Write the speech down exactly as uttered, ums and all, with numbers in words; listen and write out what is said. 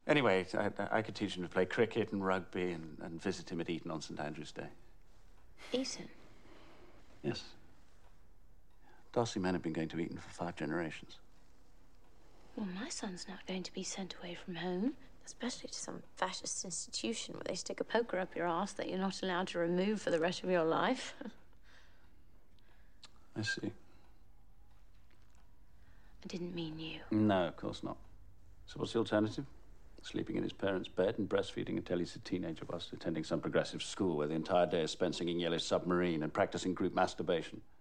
Anyway, I, I could teach him to play cricket and rugby and, and visit him at Eton on St Andrew's Day. Eton? Yes. Darcy men have been going to Eton for five generations. Well, my son's not going to be sent away from home, especially to some fascist institution where they stick a poker up your arse that you're not allowed to remove for the rest of your life. I see. I didn't mean you. No, of course not. So what's the alternative? Sleeping in his parents' bed and breastfeeding until he's a teenager whilst attending some progressive school where the entire day is spent singing Yellow Submarine and practicing group masturbation.